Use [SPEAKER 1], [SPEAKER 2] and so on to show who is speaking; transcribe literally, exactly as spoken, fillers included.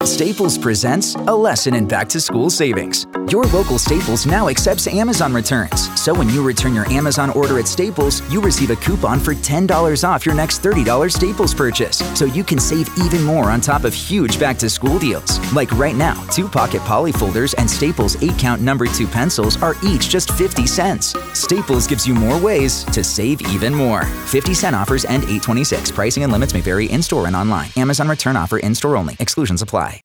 [SPEAKER 1] Staples presents a lesson in back-to-school savings. Your local Staples now accepts Amazon returns. So when you return your Amazon order at Staples, you receive a coupon for ten dollars off your next thirty dollars Staples purchase. So you can save even more on top of huge back-to-school deals. Like right now, two pocket poly folders and Staples eight count number two pencils are each just fifty cents. Staples gives you more ways to save even more. fifty cent offers end eight twenty-six. Pricing and limits may vary in-store and online. Amazon return offer in-store only. Exclusions apply.